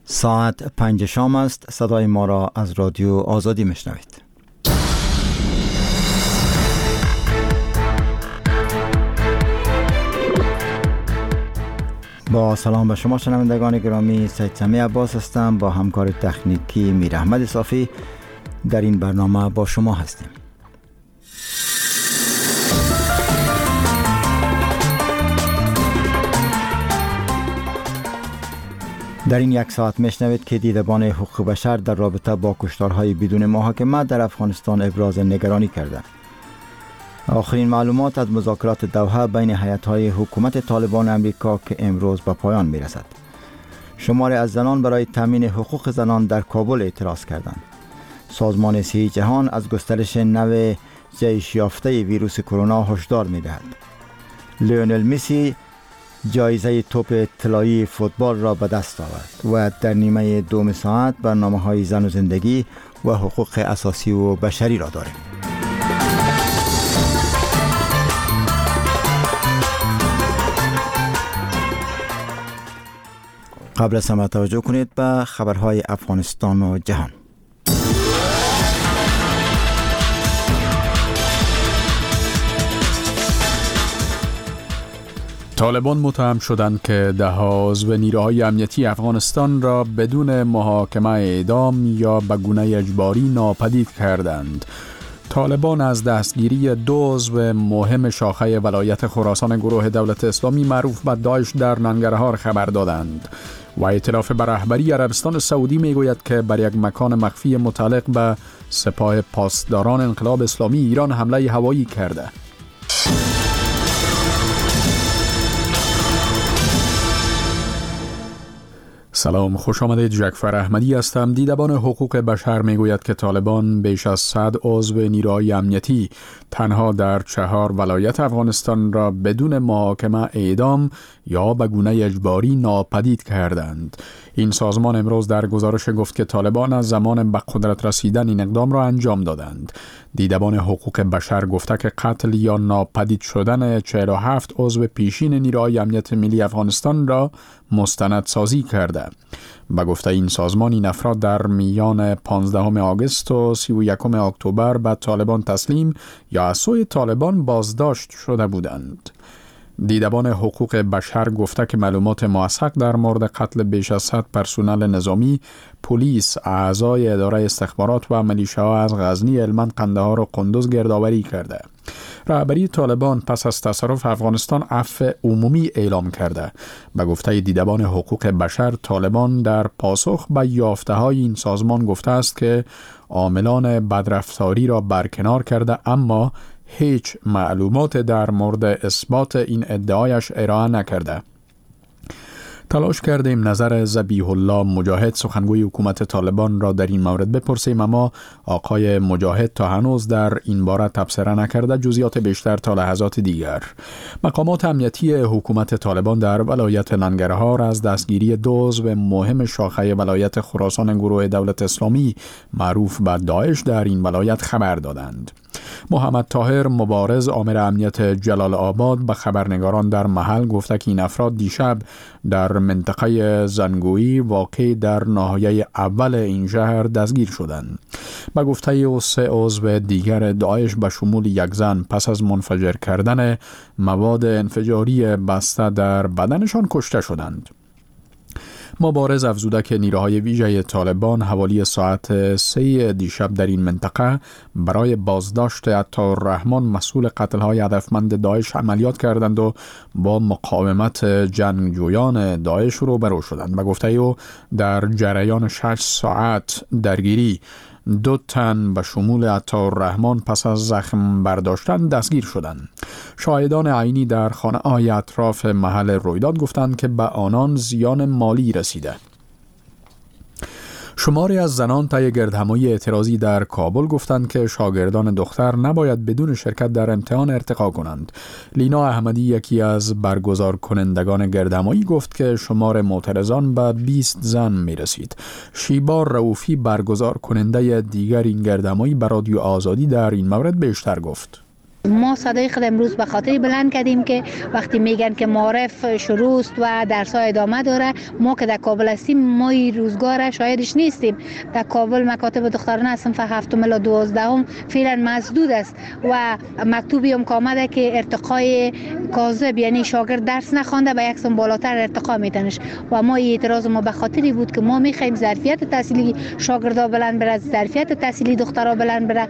ساعت 5 شام است. صدای ما را از رادیو آزادی میشنوید. با سلام به شما شنوندگان گرامی، سید سمی عباس هستم. با همکار تکنیکی میر احمد صافی در این برنامه با شما هستیم. در این یک ساعت میشنوید که دیدبان حقوق بشر در رابطه با کشتارهای بدون محاکمه در افغانستان ابراز نگرانی کرده. آخرین معلومات از مذاکرات دوحه بین هیئت‌های حکومت طالبان امریکا که امروز به پایان میرسد. شماری از زنان برای تامین حقوق زنان در کابل اعتراض کردند. سازمان صحی جهان از گسترش نو جهش یافته ویروس کرونا هشدار می‌دهد. لیونل مسی جایزه توپ طلایی فوتبال را به دست آورد و در نیمه دوم ساعت برنامه‌های زن و زندگی و حقوق اساسی و بشری را داریم. قبل از همه توجه کنید به خبرهای افغانستان و جهان. طالبان متهم شدند که ده‌ها عضو نیروهای امنیتی افغانستان را بدون محاکمه اعدام یا به گونه اجباری ناپدید کردند. طالبان از دستگیری 2 عضو مهم شاخه ولایت خراسان گروه دولت اسلامی معروف به داعش در ننگرهار خبر دادند و ائتلاف به رهبری عربستان سعودی میگوید که بر یک مکان مخفی متعلق به سپاه پاسداران انقلاب اسلامی ایران حمله هوایی کرده. سلام، خوش آمدید. جعفر احمدی هستم. دیدبان حقوق بشر میگوید که طالبان بیش از 100 عضو نیروهای امنیتی تنها در 4 ولایت افغانستان را بدون محاکمه اعدام یا به گونه اجباری ناپدید کردند. این سازمان امروز در گزارش گفت که طالبان از زمان به قدرت رسیدن این اقدام را انجام دادند. دیدبان حقوق بشر گفته که قتل یا ناپدید شدن 47 عضو پیشین نیروهای امنیت ملی افغانستان را مستندسازی کرده. به گفته این سازمان، این افراد در میان 15 آگوست و 31 اکتبر به طالبان تسلیم یا از سوی طالبان بازداشت شده بودند. دیدبان حقوق بشر گفته که معلومات موثق در مورد قتل بیش از 100 پرسنل نظامی، پلیس، اعضای اداره استخبارات و ملیشه‌ها از غزنی، هلمند، قندهار و قندوز گردآوری کرده. رهبری طالبان پس از تصرف افغانستان عفو عمومی اعلام کرده. به گفته دیدبان حقوق بشر، طالبان در پاسخ به یافته‌های این سازمان گفته است که عاملان بدرفتاری را برکنار کرده، اما هیچ معلومات در مورد اثبات این ادعایش ارائه نکرده. تلاش کردیم نظر ذبیح الله مجاهد، سخنگوی حکومت طالبان، را در این مورد بپرسیم، اما آقای مجاهد تا هنوز در این باره تبصره نکرده. جزئیات بیشتر تا لحظات دیگر. مقامات امنیتی حکومت طالبان در ولایت ننگرهار از دستگیری 2 عضو مهم شاخه ولایت خراسان گروه دولت اسلامی معروف به داعش در این ولایت خبر دادند. محمد طاهر مبارز، آمر امنیت جلال آباد، به خبرنگاران در محل گفته که این افراد دیشب در منطقه زنگویی واقع در ناحیه اول این شهر دستگیر شدند. به گفته او 3 عضو دیگر داعش به شمول یک زن پس از منفجر کردن مواد انفجاری بسته در بدنشان کشته شدند. مبارز افزوده که نیروهای ویژه طالبان حوالی ساعت 3 دیشب در این منطقه برای بازداشت عطارالرحمن مسئول قتل‌های هدفمند داعش عملیات کردند و با مقاومت جنگجویان داعش روبرو شدند. به گفته او در جریان 6 ساعت درگیری 2 تن به شمول عطارالرحمن پس از زخم برداشتن دستگیر شدند. شاهدان عینی در خانه‌های اطراف محل رویداد گفتند که به آنان زیان مالی رسیده. شماری از زنان طی گردهمایی اعتراضی در کابل گفتند که شاگردان دختر نباید بدون شرکت در امتحان ارتقا کنند. لینا احمدی، یکی از برگزار کنندگان گردهمایی، گفت که شمار معترضان به 20 زن می رسید. شیبا رؤوفی، برگزار کننده دیگر این گردهمایی، به رادیو آزادی در این مورد بیشتر گفت. ما صدای خود امروز به خاطر بلند کردیم که وقتی میگن که معارف شروع است و درس‌ها ادامه داره، ما که در کابل هستیم ما این روزگار شاهدش نیستیم. در کابل مکاتب دخترانه صنف 7 الی 12 فعلا مسدود است و مکتوبی هم آمده که ارتقای کاذب، یعنی شاگرد درس نخوانده به یک سن بالاتر ارتقا میتنش و ما این اعتراض ما به خاطری بود که ما میخوایم ظرفیت تحصیلی شاگردا بلند بره، ظرفیت تحصیلی دخترها بلند بره.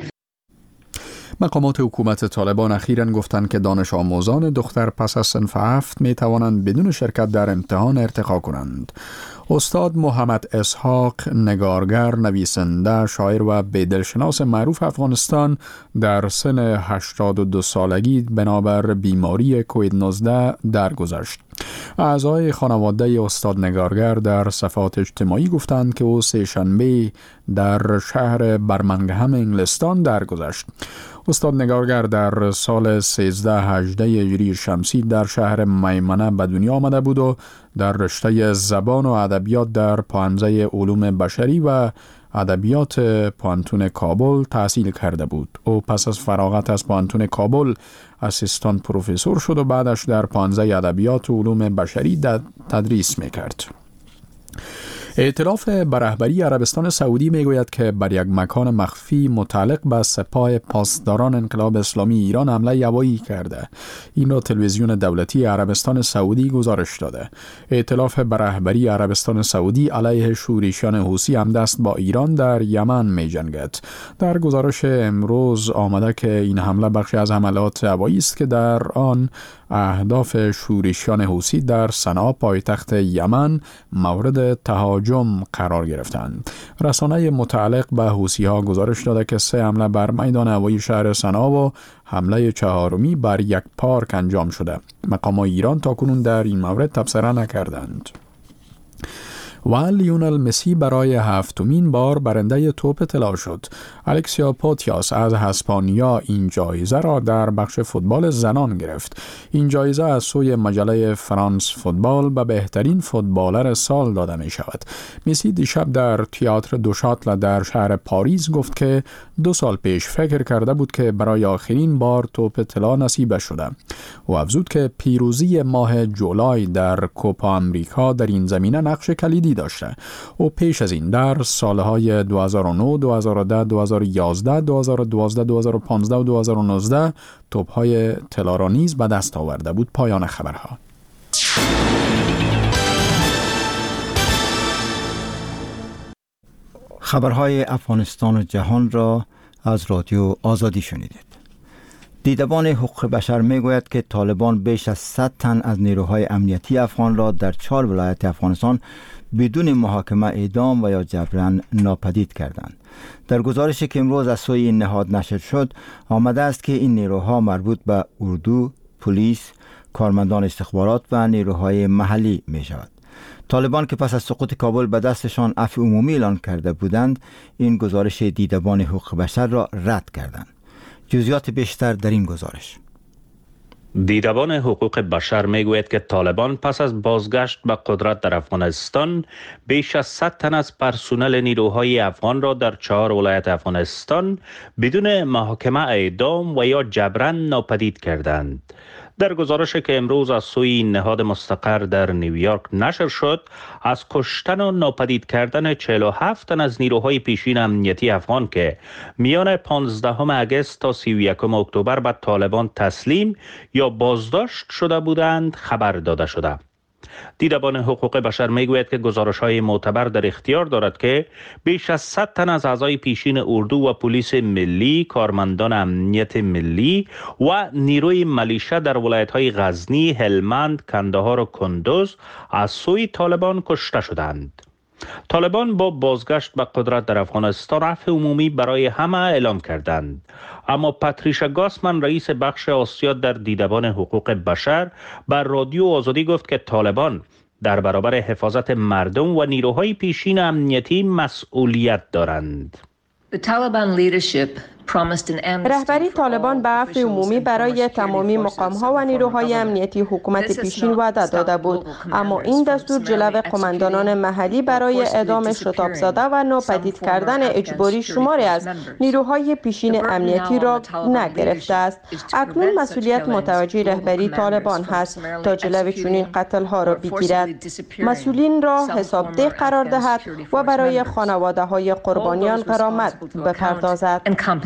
مقامات حکومت طالبان اخیراً گفتند که دانش آموزان دختر پس از صنف 7 می توانند بدون شرکت در امتحان ارتقا کنند. استاد محمد اسحاق، نگارگر، نویسنده، شاعر و بی‌دلشناس معروف افغانستان، در سن 82 سالگی بنابر بیماری کووید 19 درگذشت. اعضای خانواده استاد نگارگر در صفحات اجتماعی گفتند که او سه‌شنبه در شهر برمنگهم انگلستان درگذشت. استاد نگارگر در سال 1318 هجری شمسی در شهر میمنه به دنیا آمده بود و در رشته زبان و ادبیات در پوهنځی علوم بشری و ادبیات پوهنتون کابل تحصیل کرده بود. او پس از فراغت از پوهنتون کابل اسیستان پروفسور شد و بعدش در پوهنځی ادبیات و علوم بشری تدریس میکرد. ائتلاف به رهبری عربستان سعودی میگوید که بر یک مکان مخفی متعلق به سپاه پاسداران انقلاب اسلامی ایران حمله هوایی کرده. این را تلویزیون دولتی عربستان سعودی گزارش داده. ائتلاف به رهبری عربستان سعودی علیه شورشیان حوثی همدست با ایران در یمن می‌جنگد. در گزارش امروز آمده که این حمله بخشی از حملات هوایی است که در آن اهداف شورشیان حوثی در صنعا پایتخت یمن مورد تهاجم قرار گرفتند. رسانه متعلق به حوثی‌ها گزارش داده که 3 حمله بر میدان هوایی شهر صنعا و حمله 4می بر یک پارک انجام شده. مقامات ایران تاکنون در این مورد تبصره نکردند. و لیونل مسی برای 7مین بار برنده توپ طلا شد. الکسیا پوتیاس از اسپانیا این جایزه را در بخش فوتبال زنان گرفت. این جایزه از سوی مجله فرانس فوتبال به بهترین فوتبالر سال داده می شود. مسی دیشب در تئاتر دو شاتل در شهر پاریس گفت که 2 سال پیش فکر کرده بود که برای آخرین بار توپ طلا نصیب شده. او افزود که پیروزی ماه جولای در کوپا امریکا در این زمینه نقش کلیدی داشته. او پیش از این در سالهای 2009، 2010، 2011، 2012، 2015 و 2019 توپ‌های طلا را نیز به دست آورده بود. پایان خبرها. خبرهای افغانستان و جهان را از رادیو آزادی شنیدید. دیدبان حقوق بشر میگوید که طالبان بیش از 100 تن از نیروهای امنیتی افغان را در 4 ولایت افغانستان بدون محاکمه اعدام و یا جبران ناپدید کردند. در گزارشی که امروز از سوی این نهاد نشر شد آمده است که این نیروها مربوط به اردو، پلیس، کارمندان استخبارات و نیروهای محلی می شود. طالبان که پس از سقوط کابل به دستشان عفو عمومی اعلان کرده بودند، این گزارش دیدبان حقوق بشر را رد کردند. جزئیات بیشتر در این گزارش. دیدبان حقوق بشر میگوید که طالبان پس از بازگشت به قدرت در افغانستان بیش از 100 تن از پرسنل نیروهای افغان را در 4 ولایت افغانستان بدون محاکمه اعدام و یا جبران ناپدید کردند. در گزارشی که امروز از سوی نهاد مستقر در نیویورک نشر شد، از کشتن و ناپدید کردن 47 تن از نیروهای پیشین امنیتی افغان که میان 15 اگست تا 31 اکتبر به طالبان تسلیم یا بازداشت شده بودند خبر داده شده. دیدبان حقوق بشر میگوید که گزارش‌های معتبر در اختیار دارد که بیش از 100 تن از اعضای پیشین اردو و پلیس ملی، کارمندان امنیت ملی و نیروی ملیشه در ولایت‌های غزنی، هلمند، کندهار و کندوز از سوی طالبان کشته شدند. طالبان با بازگشت به قدرت در افغانستان عفو عمومی برای همه اعلام کردند، اما پاتریشا گاسمن رئیس بخش آسیا در دیدبان حقوق بشر بر رادیو آزادی گفت که طالبان در برابر حفاظت مردم و نیروهای پیشین امنیتی مسئولیت دارند. The Taliban leadership رهبری طالبان به عفو عمومی برای تمامی مقام‌ها و نیروهای امنیتی حکومت پیشین وعده داده بود، اما این دستور جلو قماندانان محلی برای اعدام شتاب‌زده و ناپدید کردن اجباری شماری از نیروهای پیشین امنیتی را نگرفته است. اکنون مسئولیت متوجه رهبری طالبان هست تا جلو چنین قتل‌ها را بگیرد، مسئولین را حسابده قرار دهد و برای خانواده‌های قربانیان غرامت بپردازد.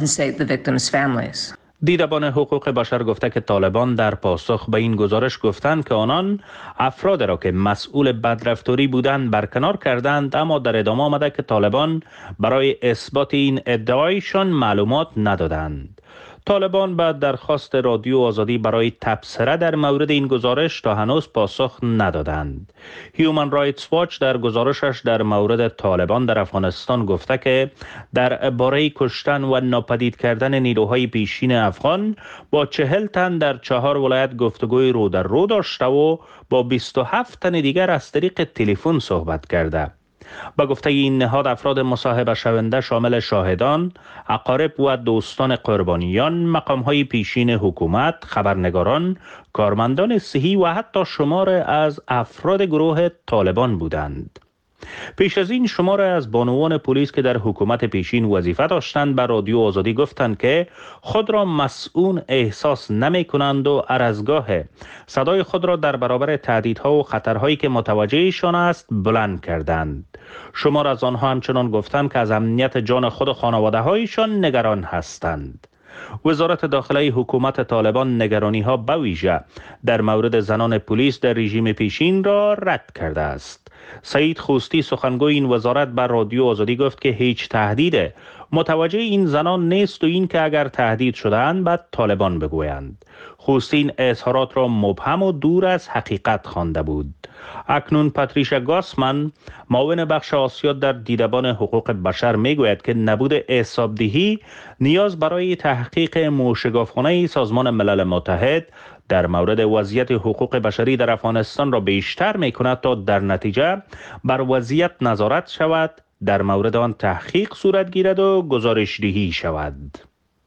دیدبان حقوق بشر گفته که طالبان در پاسخ به این گزارش گفتند که آنان افراد را که مسئول بدرفتاری بودند برکنار کردند، اما در ادامه آمده که طالبان برای اثبات این ادعایشان معلومات ندادند. طالبان به درخواست رادیو آزادی برای تبصره در مورد این گزارش تا هنوز پاسخ ندادند. هیومن رایتس واچ در گزارشش در مورد طالبان در افغانستان گفته که در باره کشتن و ناپدید کردن نیروهای پیشین افغان با 40 تن در 4 ولایت گفتگوی رو در رو داشته و با 27 تن دیگر از طریق تلفن صحبت کرده. با گفته این نهاد افراد مصاحبه شونده شامل شاهدان، اقارب و دوستان قربانیان، مقام‌های پیشین حکومت، خبرنگاران، کارمندان صحی و حتی شمار از افراد گروه طالبان بودند. پیش از این شمار از بانوان پلیس که در حکومت پیشین وظیفه داشتند به رادیو آزادی گفتند که خود را مسئول احساس نمی کنند و هر از گاه صدای خود را در برابر تهدیدها و خطرهایی که متوجهشان است بلند کردند. شمار از آنها همچنان گفتند که از امنیت جان خود و خانواده هایشان نگران هستند. وزارت داخلی حکومت طالبان نگرانی ها به ویژه در مورد زنان پلیس در رژیم پیشین را رد کرده است. سعید خوستی سخنگوی این وزارت بر رادیو آزادی گفت که هیچ تهدید متوجه این زنان نیست و این که اگر تهدید شده‌اند بعد طالبان بگویند. خوستی این اظهارات را مبهم و دور از حقیقت خوانده بود. اکنون پاتریشا گاسمن معاون بخش آسیا در دیدبان حقوق بشر میگوید که نبود حسابدهی نیاز برای تحقیق موشگافخانه سازمان ملل متحد در مورد وضعیت حقوق بشری در افغانستان را بیشتر میکند تا در نتیجه بر وضعیت نظارت شود، در مورد آن تحقیق صورت گیرد و گزارش‌دهی شود.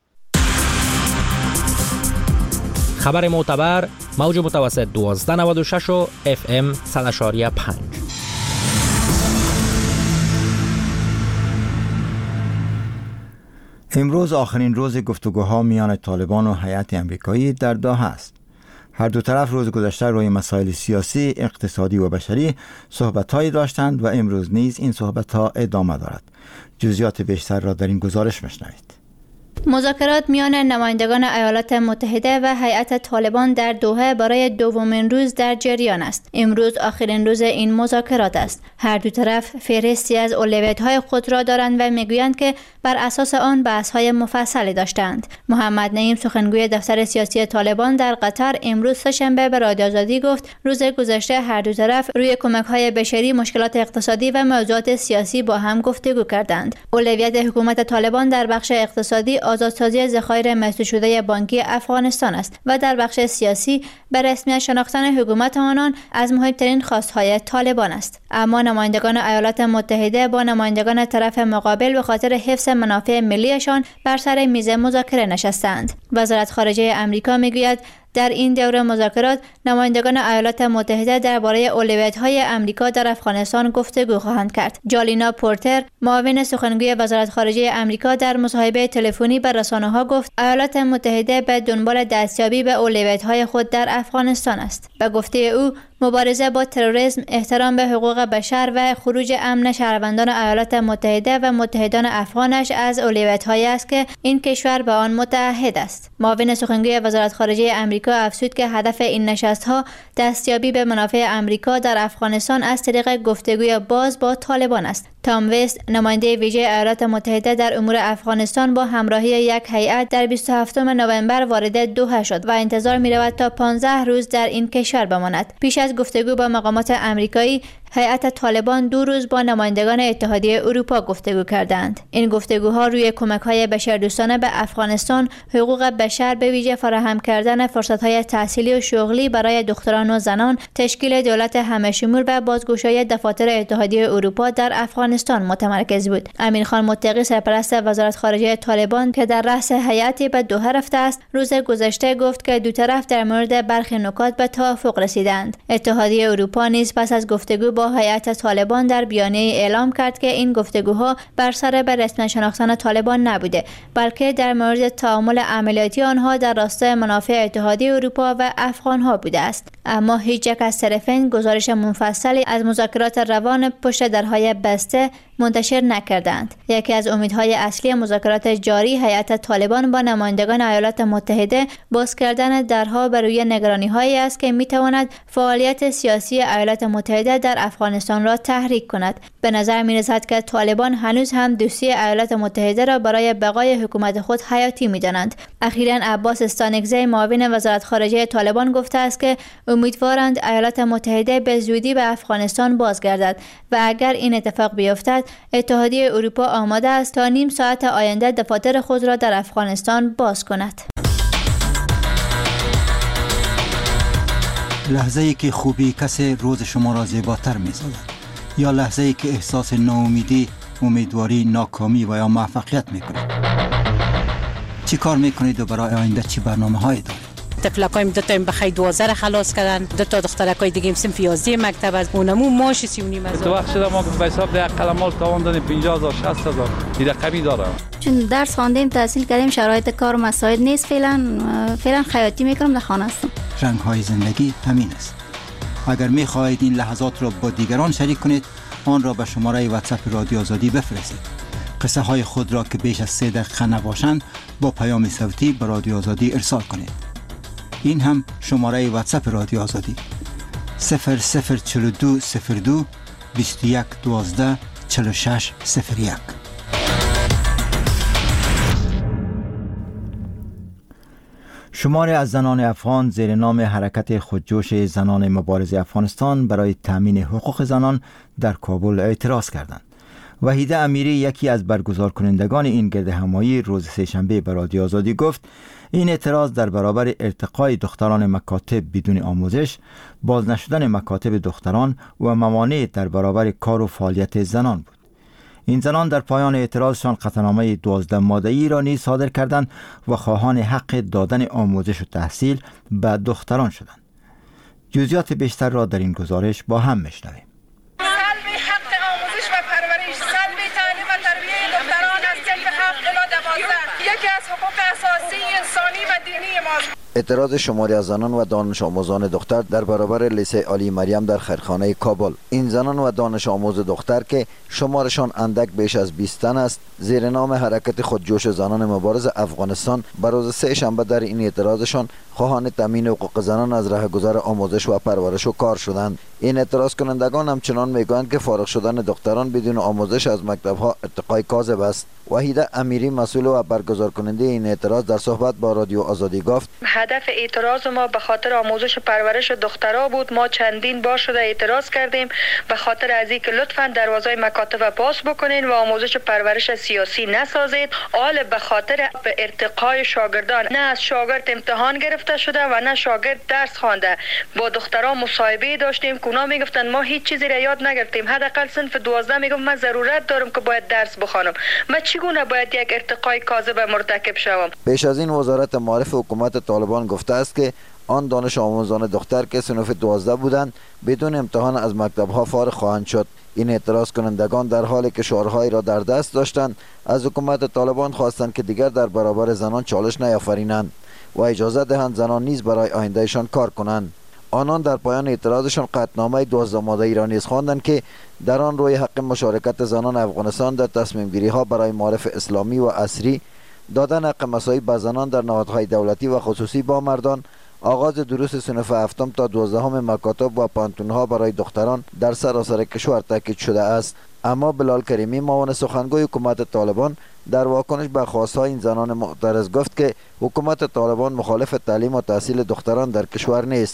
خبر معتبر موج متوسط 1296 و FM 100.5. امروز آخرین روز گفتگوها میان طالبان و هیئت امریکایی در دوحه است. هر دو طرف روز گذشته روی مسائل سیاسی، اقتصادی و بشری صحبت‌هایی داشتند و امروز نیز این صحبت‌ها ادامه دارد. جزئیات بیشتر را در این گزارش بشنوید. مذاکرات میان نمایندگان ایالات متحده و هیئت طالبان در دوحه برای دومین روز در جریان است. امروز آخرین روز این مذاکرات است. هر دو طرف فهرستی از اولویت‌های خود را دارند و میگویند که بر اساس آن بحث‌های مفصلی داشتند. محمد نعیم سخنگوی دفتر سیاسی طالبان در قطر امروز سه‌شنبه به رادیو آزادی گفت روز گذشته هر دو طرف روی کمک‌های بشری، مشکلات اقتصادی و موضوعات سیاسی با هم گفتگو کردند. اولویت حکومت طالبان در بخش اقتصادی آزادسازی ذخایر مسدود شده بانکی افغانستان است و در بخش سیاسی به رسمیت شناختن حکومت آنان از مهمترین خواستهای طالبان است. اما نمایندگان ایالات متحده با نمایندگان طرف مقابل به خاطر حفظ منافع ملیشان بر سر میز مذاکره نشستند. وزارت خارجه آمریکا میگوید در این دوره مذاکرات نمایندگان ایالات متحده درباره اولویت‌های آمریکا در افغانستان گفتگو خواهند کرد. جالینا پورتر معاون سخنگوی وزارت خارجه آمریکا در مصاحبه تلفنی با رسانه‌ها گفت ایالات متحده به دنبال دستیابی به اولویت‌های خود در افغانستان است. به گفته او مبارزه با تروریسم، احترام به حقوق بشر و خروج امن شهروندان ایالات متحده و متحدان افغانش از اولویت‌هایی است که این کشور به آن متعهد است. معاون سخنگوی وزارت خارجه آمریکا افزود که هدف این نشست‌ها دستیابی به منافع آمریکا در افغانستان از طریق گفتگوی باز با طالبان است. تام وست نماینده ویژه ایالات متحده در امور افغانستان با همراهی یک هیئت در 27 نوامبر وارد دوحه شد و انتظار می‌رود تا 15 روز در این کشور بماند. پیش از گفتگو با مقامات آمریکایی، هیئت طالبان 2 روز با نمایندگان اتحادیه اروپا گفتگو کردند. این گفتگوها روی کمک‌های بشردوستانه به افغانستان، حقوق بشر به ویژه فراهم کردن فرصت‌های تحصیلی و شغلی برای دختران و زنان، تشکیل دولت همه‌شمول و بازگشایی دفاتر اتحادیه اروپا در افغانستان متمرکز بود. امیرخان متقی سرپرست وزارت خارجه طالبان که در رأس هیئتی به دوحه رفته است، روز گذشته گفت که دو طرف در مورد برخی نکات به توافق رسیدند. اتحادیه اروپا نیز پس از گفتگو با هیئت طالبان در بیانیه اعلام کرد که این گفتگوها بر سر به رسمی شناختن طالبان نبوده، بلکه در مورد تعامل عملیاتی آنها در راستای منافع اتحادیه اروپا و افغانها بوده است. اما هیچ یک از طرفین گزارش منفصلی از مذاکرات روان پشت درهای بسته منتشر نکردند. یکی از امیدهای اصلی مذاکرات جاری هیئت طالبان با نمایندگان ایالات متحده باز کردن درها بر روی نگرانی‌هایی است که می‌تواند فعالیت سیاسی ایالات متحده در افغانستان را تحریک کند. به نظر می‌رسد که طالبان هنوز هم دوستی ایالات متحده را برای بقای حکومت خود حیاتی می‌دانند. اخیراً عباس استانکزی معاون وزارت خارجه طالبان گفته است که امیدوارند ایالات متحده به زودی به افغانستان بازگردد و اگر این اتفاق بیفتد اتحادیه اروپا آماده است تا نیم ساعت آینده دفاتر خود را در افغانستان باز کند. لحظه‌ای که خوبی کسی روز شما را زیباتر می‌سازد یا لحظه‌ای که احساس ناامیدی، امیدواری، ناکامی و یا موفقیت می‌کنید. چی کار می‌کنید و برای آینده چی برنامه‌هایی دارید؟ طفلکایم 2 تا بخیر 12 خلاص کردن، 2 تا دخترکای دیگه صنف 11 مکتب از اونمو ماش 3.5 تو وقت شده ما به حساب ده قلمال تاوان دادیم 50000 60000 این رقمی داره. چون درس خواندیم تحصیل کردیم شرایط کار مساعد نیست، فعلا خیاطی میکنم در خانه هستم. رنگ‌های زندگی همین است. اگر می‌خواهید این لحظات را با دیگران شریک کنید آن را به شماره واتساپ رادیو آزادی بفرستید. قصه های خود را که بیش از 3 دقیقه نباشند با پیام صوتی به رادیو آزادی ارسال کنید. این هم شماره واتساپ رادیو آزادی 004202 21 12 46 01. شماری از زنان افغان زیر نام حرکت خودجوش زنان مبارز افغانستان برای تامین حقوق زنان در کابل اعتراض کردند. وحیده امیری یکی از برگزار کنندگان این گرد همایی روز سه‌شنبه به رادیو آزادی گفت این اعتراض در برابر ارتقای دختران مکاتب بدون آموزش، باز نشدن مکاتب دختران و موانع در برابر کار و فعالیت زنان بود. این زنان در پایان اعتراضشان قطعنامه 12 ماده‌ای را نیز صادر کردند و خواهان حق دادن آموزش و تحصیل به دختران شدند. جزئیات بیشتر را در این گزارش با هم میشنویم. اعتراض شماری از زنان و دانش آموزان دختر در برابر لیسه علی مریم در خیرخانه کابل. این زنان و دانش آموز دختر که شمارشان اندک بیش از 20 تن است، زیر نام حرکت خودجوش زنان مبارز افغانستان بر روز سه شنبه در این اعتراضشان خواهان تامین حقوق زنان از راهگذار آموزش و پرورش و کار شدند. این اعتراض کنندگان همچنان میگویند که فارغ شدن دختران بدون آموزش از مکتب‌ها ارتقای کاذب است. وحیده امیری مسئول و برگزار کننده این اعتراض در صحبت با رادیو آزادی گفت هدف اعتراض ما به خاطر آموزش و پرورش دخترها بود. ما چندین بار شده اعتراض کردیم به خاطر از اینکه لطفاً دروازه مکاتب باز بکنین و آموزش و پرورش سیاسی نسازید. حال به خاطر به ارتقای شاگردان، نه از شاگرد امتحان گرفته شده و نه شاگرد درس خوانده. با دخترها مصاحبه داشتیم که اونا میگفتن ما هیچ چیزی را یاد نگرفتیم. حداقل صنف 12 میگفت من ضرورت دارم که باید درس بخوانم. من چگونه باید یک ارتقای کاذب مرتکب شوم؟ پیش از این وزارت معارف حکومت طالبان گفته است که آن دانش آموزان دختر که صنف 12 بودند بدون امتحان از مکتب‌ها فارغ خواهند شد. این اعتراض کنندگان در حالی که شعارهایی را در دست داشتند از حکومت طالبان خواستند که دیگر در برابر زنان چالش نیافرینند و اجازه دهند زنان نیز برای آیندهشان کار کنند. آنان در پایان اعتراضشان قطعنامه 12 ماده‌ای را نیز خواندند که در آن روی حق مشارکت زنان افغانستان در تصمیم گیری ها برای معارف اسلامی و عصری، دادن حق مساوی به زنان در نهادهای دولتی و خصوصی با مردان، آغاز دروس صنف 7 تا 12 مکاتب و پانتونها برای دختران در سراسر کشور تاکید شده است. اما بلال کریمی معاون سخنگوی حکومت طالبان در واکنش به خواستهای این زنان معترض گفت که حکومت طالبان مخالف تعلیم و تحصیل دختران در کشور نیست.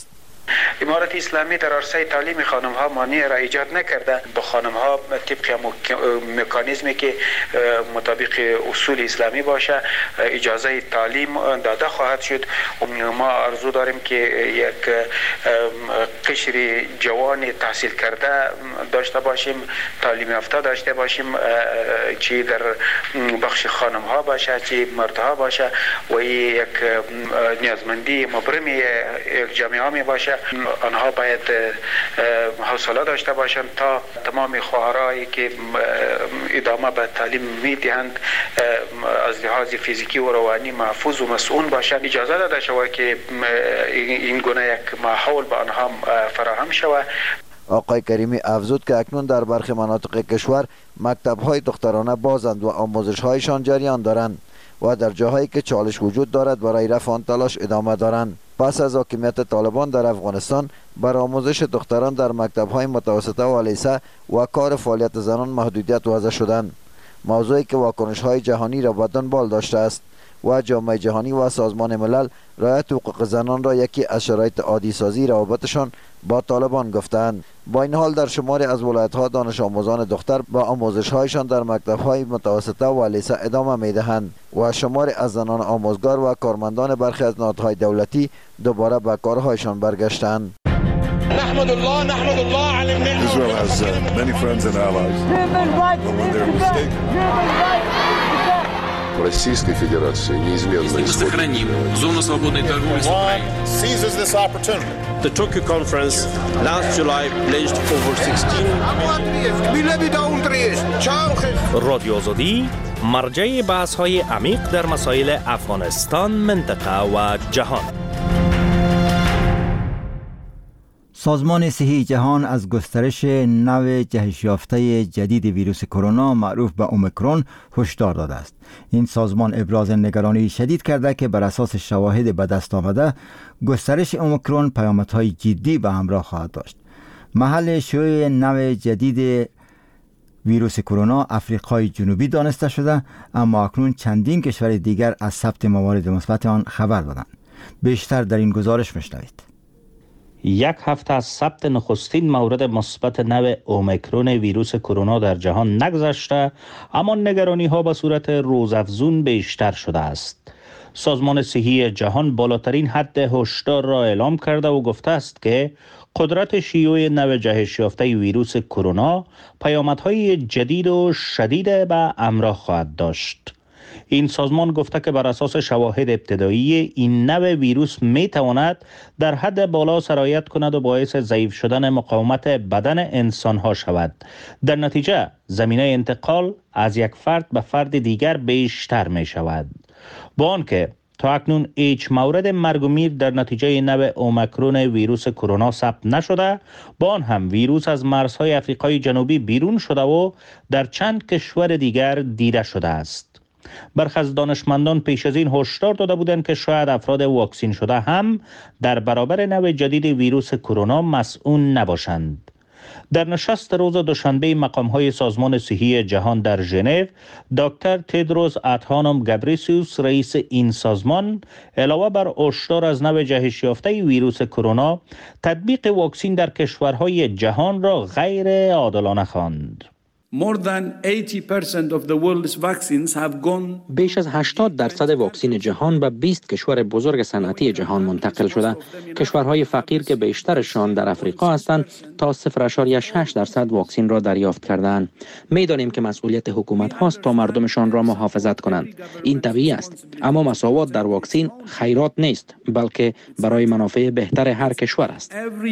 امارت اسلامی در عرصه تعلیم خانم ها مانع را ایجاد نکرده. با خانم ها طبق مکانیزمی که مطابق اصول اسلامی باشه اجازه تعلیم داده خواهد شد. ما آرزو داریم که یک قشر جوان تحصیل کرده داشته باشیم، تعلیم یافته داشته باشیم، چی در بخش خانم ها باشه چی مردها باشه و یک نیازمندی مبرم یک جامعه می باشه. آنها باید حوصله داشته باشند تا تمام خواهرایی که ادامه به تعلیم میدهند از لحاظ فیزیکی و روانی محفوظ و مسئول باشند. اجازه داده شود که این گونه یک ماحول به آنها فراهم شود. آقای کریمی افزود که اکنون در برخی مناطق کشور مکتب‌های دخترانه بازند و آموزش‌هایشان جریان دارند و در جاهایی که چالش وجود دارد برای رفع آن تلاش ادامه دارند. پس از حاکمیت طالبان در افغانستان بر آموزش دختران در مکتب‌های متوسطه و لیسه و کار فعالیت زنان محدودیت وضع شدند، موضوعی که واکنش‌های جهانی را به دنبال داشته است و جامعه جهانی و سازمان ملل رعایت حقوق زنان را یکی از شرایط عادی سازی روابطشان با طالبان گفتند. با این حال در شماری از ولایت‌ها دانش آموزان دختر با آموزش‌هایشان در مکتب‌های متوسطه و لیسه ادامه می‌دهند و شماری از زنان آموزگار و کارمندان برخی از نهادهای دولتی دوباره به کارهایشان برگشتند. نحمد الله على Israel has many friends and allies. When they're mistaken. Российской Федерации неизменно сохраним зону свободной торговли с Украиной. Seizes this opportunity. The Tokyo conference last July pledged over 16 رادیو آزادی مرجع بحث‌های عمیق در مسائل افغانستان، منطقه و جهان. سازمان صحی جهان از گسترش نوع جهش یافته جدید ویروس کرونا معروف به اومیکرون هشدار داده است. این سازمان ابراز نگرانی شدید کرده که بر اساس شواهد به دست آمده گسترش اومیکرون پیامدهای جدی به همراه خواهد داشت. محل شیوع نوع جدید ویروس کرونا آفریقای جنوبی دانسته شده، اما اکنون چندین کشور دیگر از ثبت موارد مثبت آن خبر دادند. بیشتر در این گزارش میشنوید. یک هفته از ثبت نخستین مورد مثبت نوع اومیکرون ویروس کرونا در جهان نگذشته، اما نگرانی ها به صورت روزافزون بیشتر شده است. سازمان صحی جهان بالاترین حد هشدار را اعلام کرده و گفته است که قدرت شیوع نوع جهش یافته ویروس کرونا پیامدهای جدید و شدید به همراه خواهد داشت. این سازمان گفته که بر اساس شواهد ابتدایی این نوع ویروس می تواند در حد بالا سرایت کند و باعث ضعیف شدن مقاومت بدن انسان ها شود. در نتیجه زمینه انتقال از یک فرد به فرد دیگر بیشتر می شود. با آنکه تا اکنون هیچ مورد مرگ و میر در نتیجه نوع اومیکرون ویروس کرونا ثبت نشده، با آن هم ویروس از مرزهای آفریقای جنوبی بیرون شده و در چند کشور دیگر دیده شده است. برخی از دانشمندان پیش از این هشدار داده بودند که شاید افراد واکسین شده هم در برابر نوع جدید ویروس کرونا مسئول نباشند. در نشست روز دوشنبه مقام‌های سازمان صحی جهان در ژنو، دکتر تدروس ادهانوم گبریسیوس رئیس این سازمان علاوه بر هشدار از نوع جهش یافته ویروس کرونا، تطبیق واکسین در کشورهای جهان را غیر عادلانه خواند. بیش از 80% واکسین جهان به 20 کشور بزرگ صنعتی جهان منتقل شده. کشورهای فقیر که بیشترشان در افریقا هستند تا 0.6% واکسین را دریافت کردند. می‌دانیم که مسئولیت حکومت هاست تا مردمشان را محافظت کنند. این طبیعی است، اما مساوات در واکسین خیرات نیست، بلکه برای منافع بهتر هر کشور است.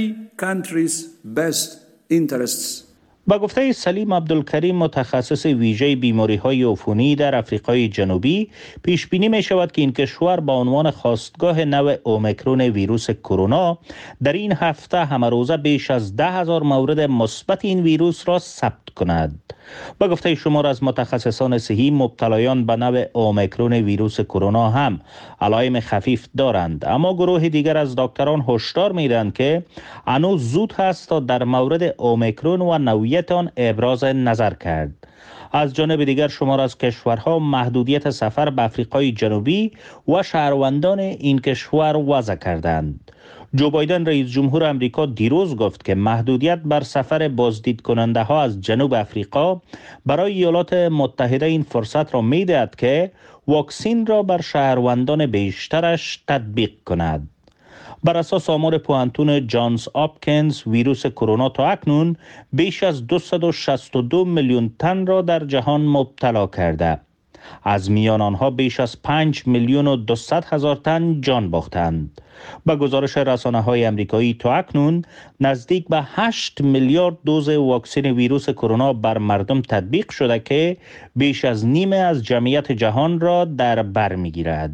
با گفته سلیم عبدالکریم متخصص ویژه بیماری‌های عفونی در آفریقای جنوبی، پیش بینی می شود که این کشور با عنوان خاستگاه نوع اومیکرون ویروس کرونا در این هفته همه روزه بیش از 10,000 مورد مثبت این ویروس را ثبت کند. با گفته شمار از متخصصان صحی، مبتلایان به نوع اومیکرون ویروس کرونا هم علائم خفیف دارند، اما گروه دیگر از دکتران هشدار می‌دهند که هنوز زود است تا در مورد اومیکرون و نوعیت آن ابراز نظر کرد. از جانب دیگر شمار از کشورها محدودیت سفر به آفریقای جنوبی و شهروندان این کشور وضع کردند. جو بایدن رئیس جمهور آمریکا دیروز گفت که محدودیت بر سفر بازدید کننده ها از جنوب آفریقا برای ایالات متحده این فرصت را می دهد که واکسین را بر شهروندان بیشترش تطبیق کند. بر اساس آمار پوهنتون جانز آپکینز، ویروس کرونا تا اکنون بیش از 262 میلیون تن را در جهان مبتلا کرده. از میان آنها بیش از 5 میلیون و 200 هزار تن جان باختند. با گزارش رسانه‌های آمریکایی تا اکنون نزدیک به 8 میلیارد دوز واکسن ویروس کرونا بر مردم تطبیق شده که بیش از نیمه از جمعیت جهان را در بر می‌گیرد.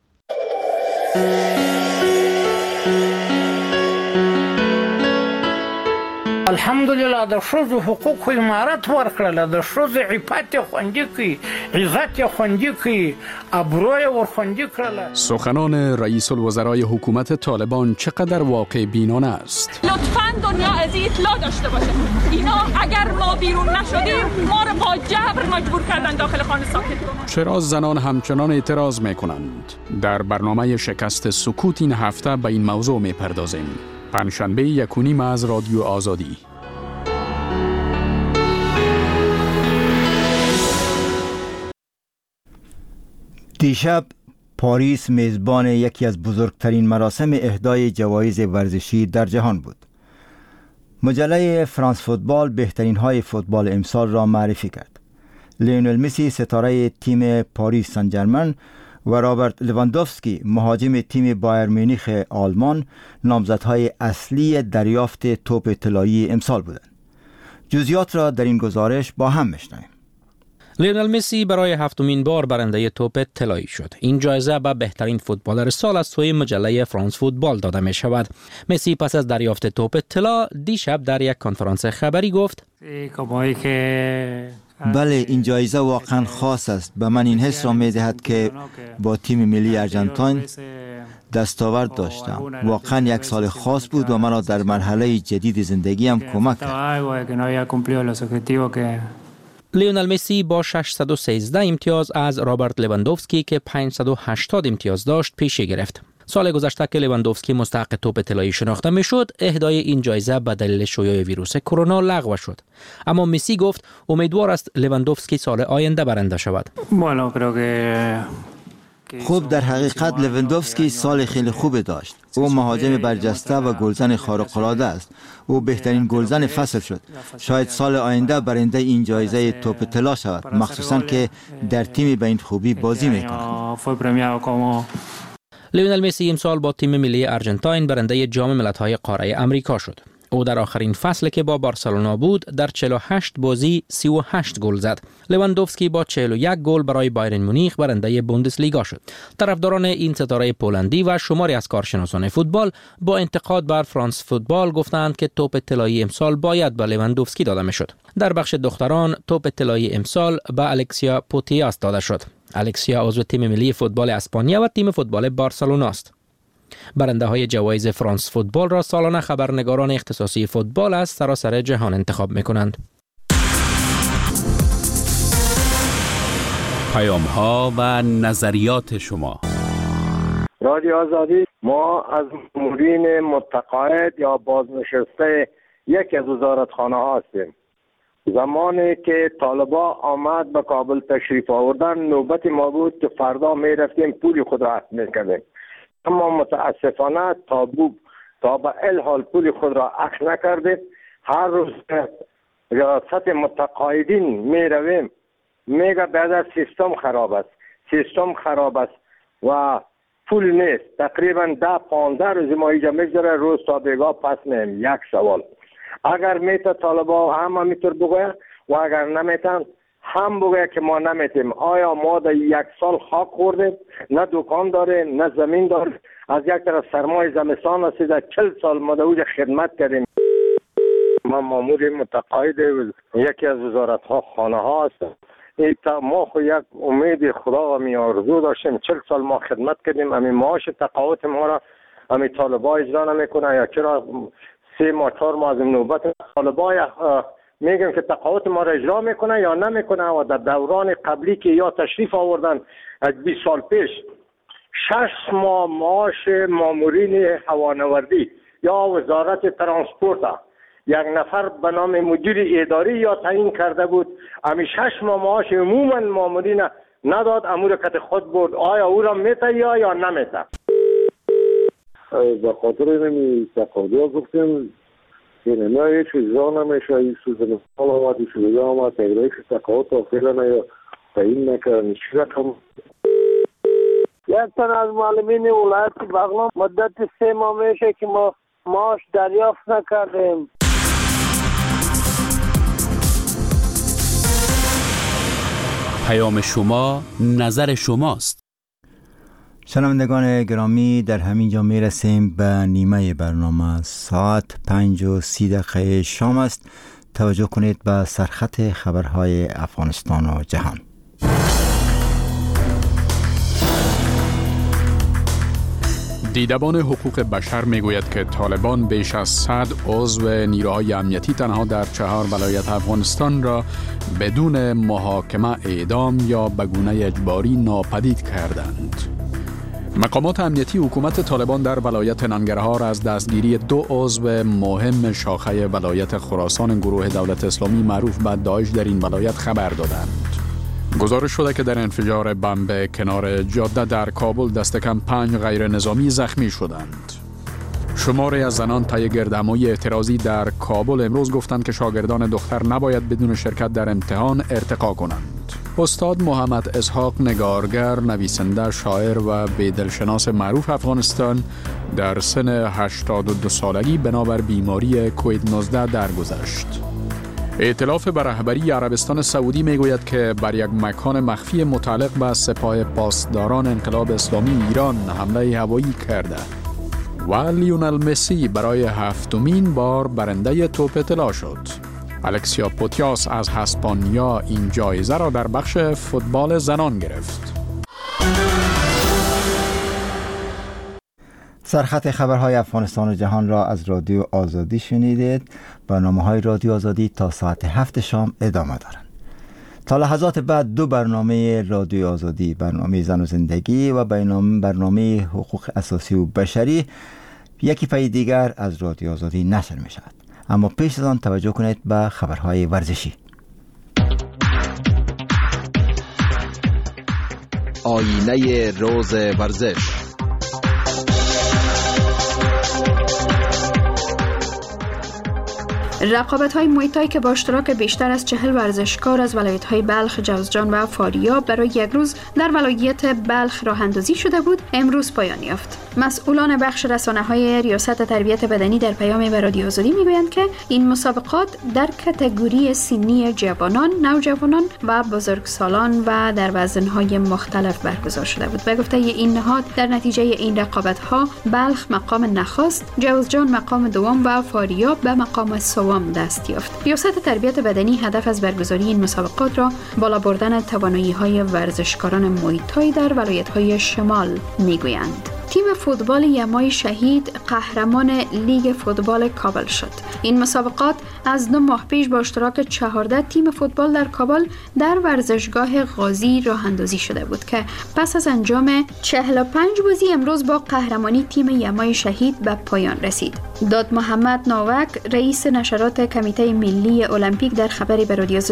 الحمدلله د ښځو حقوق امارت ورکړله، د ښځو عفت خوندي کړي، عزت خوندي کړي، ابروی ورخوندي کړله. سخنان رئیس الوزرای حکومت طالبان چقدر واقع بینانه است؟ لطفاً دنیا از این اطلاع داشته باشه اینا اگر ما بیرون نشدیم ما رو با جبر مجبور کردن داخل خانه ساکت کنن. چرا زنان همچنان اعتراض میکنند؟ در برنامه شکست سکوت این هفته به این موضوع میپردازیم. پنجشنبه 1 از رادیو آزادی. دیشب پاریس میزبان یکی از بزرگترین مراسم اهدای جوایز ورزشی در جهان بود. مجله فرانس فوتبال بهترین های فوتبال امسال را معرفی کرد. لیونل مسی ستاره تیم پاریس سن ژرمن و رابرت لواندوفسکی مهاجم تیم بایر مونیخ آلمان نامزدهای اصلی دریافت توپ طلایی امسال بودند. جزئیات را در این گزارش با هم میشنویم. لیونل مسی برای 7مین بار برنده توپ طلایی شد. این جایزه به بهترین فوتبالر سال از سوی مجله فرانس فوتبال داده می شود. مسی پس از دریافت توپ طلا دیشب در یک کنفرانس خبری گفت: بله، این جایزه واقعا خاص است. به من این حس را می دهد که با تیم ملی ارژانتین دستاورد داشتم. واقعا یک سال خاص بود و مرا در مرحله جدید زندگیم کمک کرد. لیونل مسی با 613 امتیاز از رابرت لواندوفسکی که 580 امتیاز داشت پیشی گرفت. سال گذشته که لواندوفسکی مستحق توپ طلایی شناخته میشد، اهدای این جایزه به دلیل شیوع ویروس کرونا لغو شد. اما مسی گفت امیدوار است لواندوفسکی سال آینده برنده شود. خب در حقیقت لواندوفسکی سال خیلی خوب داشت. او مهاجم برجسته و گلزن خارق‌العاده است. او بهترین گلزن فصل شد. شاید سال آینده برنده این جایزه توپ طلا شود، مخصوصا که در تیمی به این خوبی بازی میکند. لیونل مسی امسال با تیم ملی آرژانتین برنده جام ملت‌های قاره امریکا شد. او در آخرین فصل که با بارسلونا بود در 48 بازی 38 گل زد. لواندوفسکی با 41 گل برای بایرن مونیخ برنده بوندسلیگا شد. طرفداران این ستاره پولندی و شماری از کارشناسان فوتبال با انتقاد بر فرانس فوتبال گفتند که توپ طلایی امسال باید به لواندوفسکی داده میشد. در بخش دختران توپ طلایی امسال به الکسیا پوتیاس داده شد. الکسیا عضو تیم ملی فوتبال اسپانیا و تیم فوتبال بارسلونا است. برنده های جوایز فرانس فوتبال را سالانه خبرنگاران اختصاصی فوتبال از سراسر جهان انتخاب می کنند. پیام ها و نظریات شما. رادیو آزادی، ما از مامورین متقاعد یا بازنشسته یکی از وزارتخانه ها هستیم. زمانی که طالبا آمد به کابل تشریف آوردن، نوبت ما بود که فردا می رفتیم پول خود را اخذ می کردیم. اما متاسفانه تا به الحال پول خود را اخذ نکردیم. هر روز ریاست متقاعدین می رویم، میگه بعد سیستم خراب است و پول نیست. تقریبا 10-15 روز ما اینجا میگذره، روز تا بیگاه پس نیم. یک سوال، اگر میته طالبا هم میتر بگوید و اگر نمیتن هم بگوید که ما نمیتیم. آیا ما در 1 سال خاک خوردیم؟ نه دکان داریم نه زمین داریم. از یک طرف سرمای زمستان رسیده، 40 سال ما در اوج خدمت کردیم. ما مامور متقاعد یکی از وزارت ها خانه ها هستم. ما خو یک امید خدا و می آرزو داشتیم. 40 سال ما خدمت کردیم. امی معاش تقاعد ما را امی طالبا اجرا نمیکنه، یا چرا 3 ماه 4 ماه از نوبت طالبا میگم که تقاعد ما را اجرا میکنه یا نمیکنه. و در دوران قبلی که یا تشریف آوردن از 20 سال پیش 6 ماه معاش مامورین هوانوردی یا وزارت ترانسپورت یک نفر به نام مدیر اداری یا تعیین کرده بود، امی 6 ماه معاش عموما مامورین نداد، امور کت خود برد. آیا او را میته یا نمیته؟ به خاطر اینمی تقاضی ها گفتیم که نمیه چیز را نمیشه، این سوزن سال آمد، این شده آمد، تقریبش تقاضی تا فعلا یا تعیین نکردن. چی رقم؟ یک تن از معلمین ولایت بغلان مدت 3 ماه میشه که ما معاش دریافت نکردیم. پیام شما نظر شماست. شنوندگان گرامی، در همین جا می رسیم به نیمه برنامه. ساعت 5:30 شام است. توجه کنید به سرخط خبرهای افغانستان و جهان. دیدبان حقوق بشر میگوید که طالبان بیش از 100 عضو نیروهای امنیتی تنها در 4 ولایت افغانستان را بدون محاکمه اعدام یا به گونه اجباری ناپدید کردند. مقامات امنیتی حکومت طالبان در ولایت ننگرهار از دستگیری 2 عضو مهم شاخه ولایت خراسان گروه دولت اسلامی معروف به داعش در این ولایت خبر دادند. گزارش شده که در انفجار بمب کنار جاده در کابل دست کم 5 غیر نظامی زخمی شدند. شماری از زنان طی گردهمایی اعتراضی در کابل امروز گفتند که شاگردان دختر نباید بدون شرکت در امتحان ارتقا کنند. استاد محمد اسحاق نگارگر، نویسنده، شاعر و بیدلشناس معروف افغانستان در سن 82 سالگی بنابر بیماری کووید 19 درگذشت. ائتلاف به رهبری عربستان سعودی میگوید که بر یک مکان مخفی متعلق به سپاه پاسداران انقلاب اسلامی ایران حمله هوایی کرده و لیونل مسی برای 7مین بار برنده توپ طلا شد. الکسیا پوتیاس از اسپانیا این جایزه را در بخش فوتبال زنان گرفت. سرخط خبرهای افغانستان و جهان را از رادیو آزادی شنیدید. برنامه‌های رادیو آزادی تا ساعت 7 شام ادامه دارند. تا لحظات بعد 2 برنامه رادیو آزادی، برنامه زن و زندگی و برنامه حقوق اساسی و بشری، یکی پای دیگر از رادیو آزادی نشر می شود. اما پیش از آن توجه کنید به خبرهای ورزشی. آینه روز ورزش. رقابت‌های موی تای که با اشتراک بیشتر از 40 ورزشکار از ولایت‌های بلخ، جوزجان و فاریاب برای یک روز در ولایت بلخ راه اندازی شده بود، امروز پایان یافت. مسئولان بخش رسانه‌های ریاست تربیت بدنی در پیام به رادیو آزادی میگویند که این مسابقات در کاتگوری سنی جوانان، نوجوانان و بزرگسالان و در وزن‌های مختلف برگزار شده بود. به گفته این نهاد، در نتیجه این رقابت‌ها بلخ مقام نخست، جوزجان مقام دوم و فاریاب به مقام سوم دست یافت. ریاست تربیت بدنی هدف از برگزاری این مسابقات را بالا بردن توانایی‌های ورزشکاران موی تای در ولایت‌های شمال میگویند. تیم فوتبال یمای شهید قهرمان لیگ فوتبال کابل شد. این مسابقات از 2 ماه پیش با اشتراک 14 تیم فوتبال در کابل در ورزشگاه غازی راه اندازی شده بود که پس از انجام 45 بازی امروز با قهرمانی تیم یمای شهید به پایان رسید. داد محمد ناوک، رئیس نشرات کمیته ملی المپیک، در خبری به رادیو